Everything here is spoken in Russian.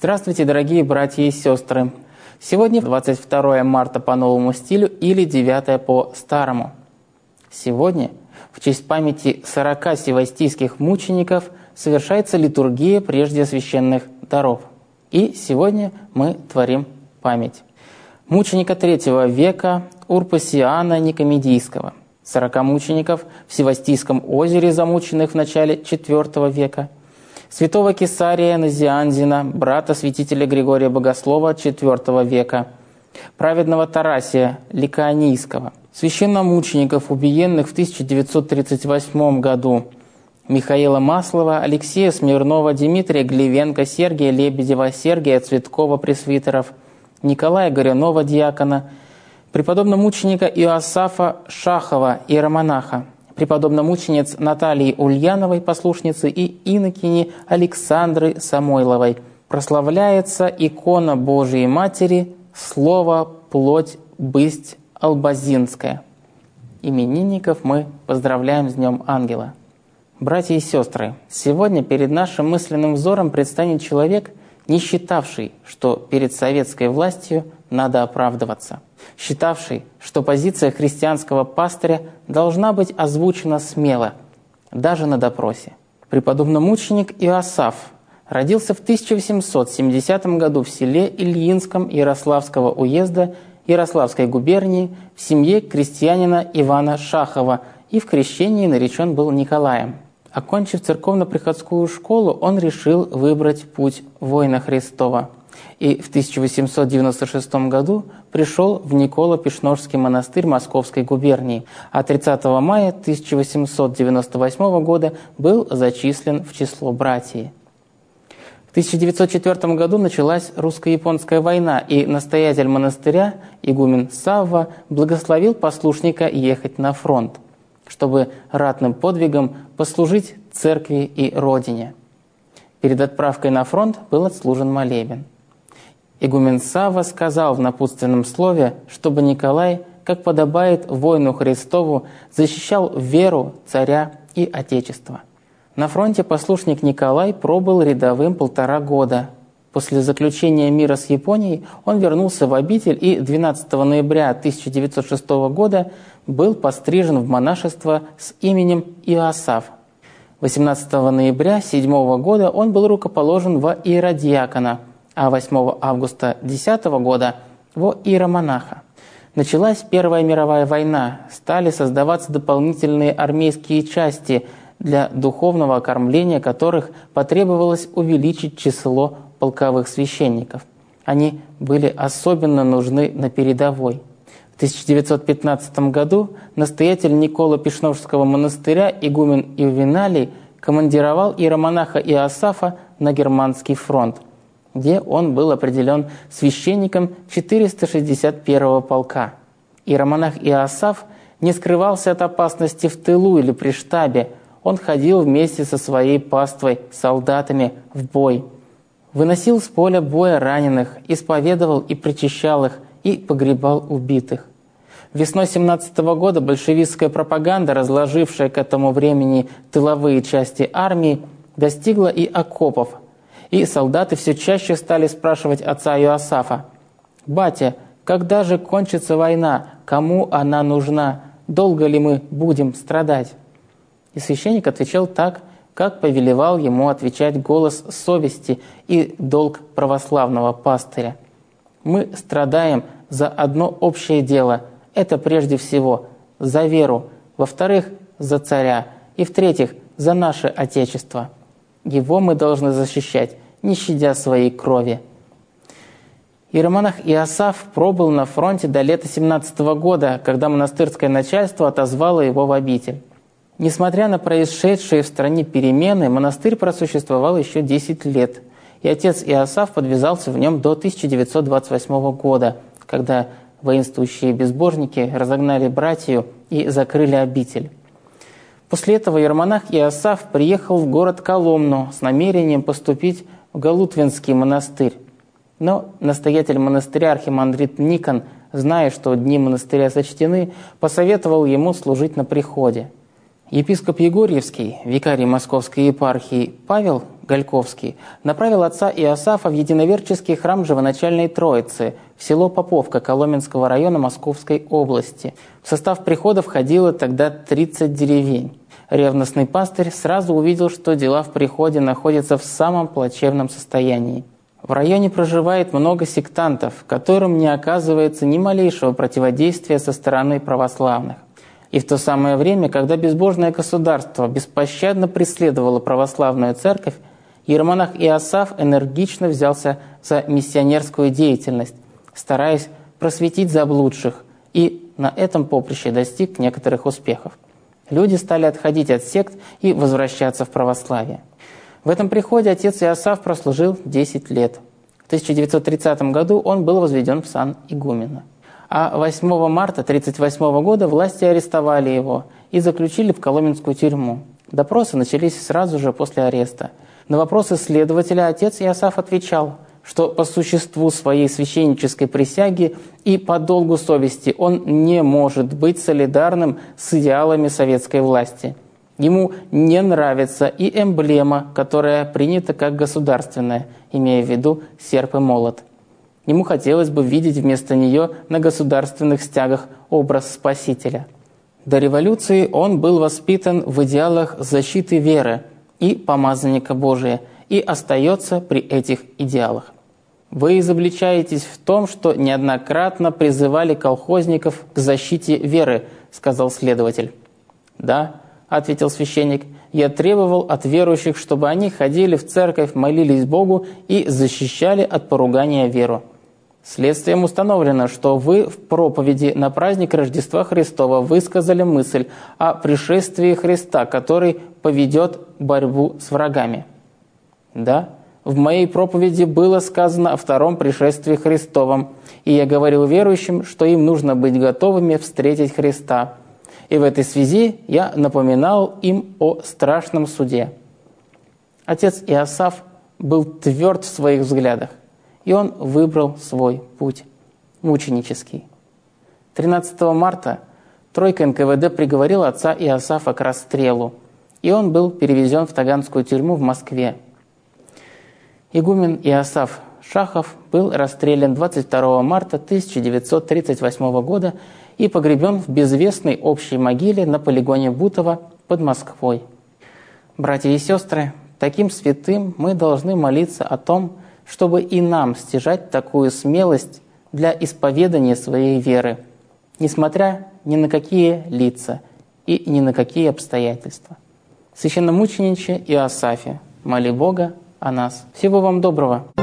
Здравствуйте, дорогие братья и сестры! Сегодня 22 марта по новому стилю или 9 по старому. Сегодня в честь памяти 40 севастийских мучеников совершается литургия прежде священных даров. И сегодня мы творим память мученика III века Урпасиана Никомедийского, 40 мучеников в Севастийском озере, замученных в начале IV века, святого Кесария Назианзина, брата святителя Григория Богослова IV века, праведного Тарасия Ликаонийского, священномучеников, убиенных в 1938 году, Михаила Маслова, Алексея Смирнова, Дмитрия Глевенко, Сергия Лебедева, Сергия Цветкова, пресвитеров, Николая Горюнова, диакона, преподобномученика Иоасафа Шахова, иеромонаха, преподобномучениц Натальи Ульяновой, послушницы, и инокини Александры Самойловой. Прославляется икона Божией Матери, Слово, плоть, бысть Албазинская. Именинников мы поздравляем с Днем Ангела. Братья и сестры, сегодня перед нашим мысленным взором предстанет человек, не считавший, что перед советской властью надо оправдываться, считавший, что позиция христианского пастыря должна быть озвучена смело, даже на допросе. Преподобномученик Иоасаф родился в 1870 году в селе Ильинском Ярославского уезда Ярославской губернии в семье крестьянина Ивана Шахова и в крещении наречен был Николаем. Окончив церковно-приходскую школу, он решил выбрать путь воина Христова и в 1896 году пришел в Николо-Пешножский монастырь Московской губернии, а 30 мая 1898 года был зачислен в число братьев. В 1904 году началась русско-японская война, и настоятель монастыря, игумен Савва, благословил послушника ехать на фронт, чтобы ратным подвигом послужить церкви и родине. Перед отправкой на фронт был отслужен молебен. Игумен Савва сказал в напутственном слове, чтобы Николай, как подобает воину Христову, защищал веру, царя и отечество. На фронте послушник Николай пробыл рядовым 1,5 года. После заключения мира с Японией он вернулся в обитель и 12 ноября 1906 года был пострижен в монашество с именем Иоасаф. 18 ноября 1907 года он был рукоположен во иеродиакона, а 8 августа 2010 года во иеромонаха. Началась Первая мировая война, стали создаваться дополнительные армейские части, для духовного окормления которых потребовалось увеличить число полковых священников. Они были особенно нужны на передовой. В 1915 году настоятель Николо-Пешножского монастыря игумен Ювеналий командировал иеромонаха Иоасафа на Германский фронт, где он был определен священником 461-го полка. Иеромонах Иоасаф не скрывался от опасности в тылу или при штабе, он ходил вместе со своей паствой, солдатами, в бой. Выносил с поля боя раненых, исповедовал и причащал их, и погребал убитых. Весной 1917 года большевистская пропаганда, разложившая к этому времени тыловые части армии, достигла и окопов. И солдаты все чаще стали спрашивать отца Иоасафа: «Батя, когда же кончится война? Кому она нужна? Долго ли мы будем страдать?» И священник отвечал так, как повелевал ему отвечать голос совести и долг православного пастыря. «Мы страдаем за одно общее дело. Это прежде всего за веру, во-вторых, за царя, и в-третьих, за наше Отечество. Его мы должны защищать, не щадя своей крови». Иеромонах Иоасаф пробыл на фронте до лета 1917 года, когда монастырское начальство отозвало его в обитель. Несмотря на происшедшие в стране перемены, монастырь просуществовал еще 10 лет, и отец Иоасаф подвязался в нем до 1928 года, когда воинствующие безбожники разогнали братью и закрыли обитель. После этого иеромонах Иоасаф приехал в город Коломну с намерением поступить в Галутвинский монастырь. Но настоятель монастыря архимандрит Никон, зная, что дни монастыря сочтены, посоветовал ему служить на приходе. Епископ Егорьевский, викарий Московской епархии Павел Гальковский, направил отца Иосафа в единоверческий храм Живоначальной Троицы в село Поповка Коломенского района Московской области. В состав прихода входило тогда 30 деревень. Ревностный пастырь сразу увидел, что дела в приходе находятся в самом плачевном состоянии. В районе проживает много сектантов, которым не оказывается ни малейшего противодействия со стороны православных. И в то самое время, когда безбожное государство беспощадно преследовало православную церковь, иеромонах Иосаф энергично взялся за миссионерскую деятельность, стараясь просветить заблудших, и на этом поприще достиг некоторых успехов. Люди стали отходить от сект и возвращаться в православие. В этом приходе отец Иосаф прослужил 10 лет. В 1930 году он был возведен в сан игумена. А 8 марта 1938 года власти арестовали его и заключили в Коломенскую тюрьму. Допросы начались сразу же после ареста. На вопросы следователя отец Иосаф отвечал, что по существу своей священнической присяги и по долгу совести он не может быть солидарным с идеалами советской власти. Ему не нравится и эмблема, которая принята как государственная, имея в виду серп и молот. Ему хотелось бы видеть вместо нее на государственных стягах образ Спасителя. До революции он был воспитан в идеалах защиты веры и помазанника Божия и остается при этих идеалах. Вы изобличаетесь в том, что неоднократно призывали колхозников к защите веры, сказал следователь. Да, ответил священник, я требовал от верующих, чтобы они ходили в церковь, молились Богу и защищали от поругания веру. Следствием установлено, что вы в проповеди на праздник Рождества Христова высказали мысль о пришествии Христа, который поведет борьбу с врагами. Да, в моей проповеди было сказано о втором пришествии Христовом, и я говорил верующим, что им нужно быть готовыми встретить Христа. И в этой связи я напоминал им о страшном суде. Отец Иосаф был тверд в своих взглядах, и он выбрал свой путь мученический. 13 марта тройка НКВД приговорила отца Иосафа к расстрелу, и он был перевезен в Таганскую тюрьму в Москве. Игумен Иосаф Шахов был расстрелян 22 марта 1938 года и погребен в безвестной общей могиле на полигоне Бутово под Москвой. Братья и сестры, таким святым мы должны молиться о том, чтобы и нам стяжать такую смелость для исповедания своей веры, несмотря ни на какие лица и ни на какие обстоятельства. Священномучениче Иосафе, моли Бога о нас. Всего вам доброго!